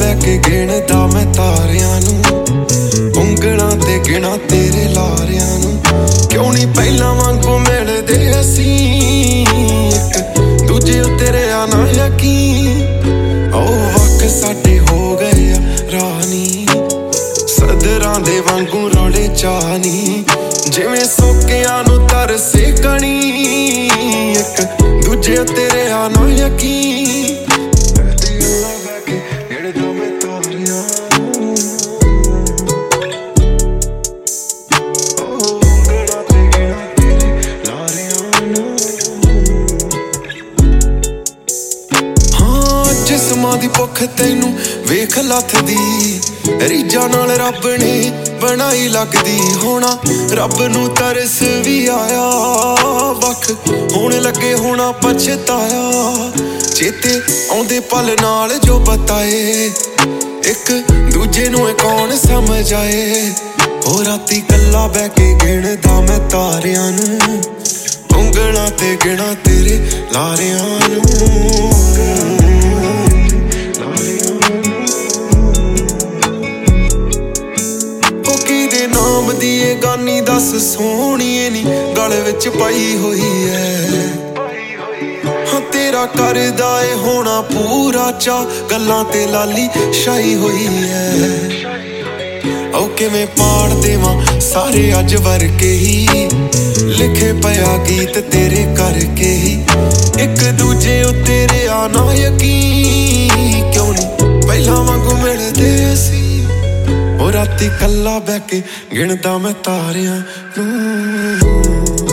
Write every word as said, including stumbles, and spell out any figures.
बैके गिणदा मैं तारियां नूं, उंगलां ते गिणा तेरे लारियां नूं। क्यों नहीं पहलां वांगू मिलदे असीं, इक दूजे तेरे आना यकीन। ओ वक साडे हो गए रानी, सदरां दे वांगू रोले चानी, जिवें सोकियां नूं तरसे कणी, इक दूजे तेरे आना यकीन। जिस्मां दी भुख तैनू वेख लथदी, रीझां नाल रब ने बनाई लगदी। होना रब नू तरस भी आया, वख होण लगे होना पछताया। चेते आउंदे पल नाल जो बताए, एक दूजे नू कौन समझ आए। ओ राती कल्ला बैके गिणदा मैं तारियां नूं, उंगलां ते गिणा तेरे लारियां नूं। नाम दी ये गानी दस सोहणीए नी गल विच पाई होई है। हाँ तेरा करदा ए होना पूरा चा, गल्लां ते लाली शाई होई है। ओ किवें पाड़ देवां सारे अज वर्के ही, लिखे पया गीत तेरे करके ही, एक दूजे तेरे आना यकीन। क्यों नहीं पहलां वांगू मिलदे असीं, ओ राती कल्ला बैके गिणदा मैं तारियां नूं।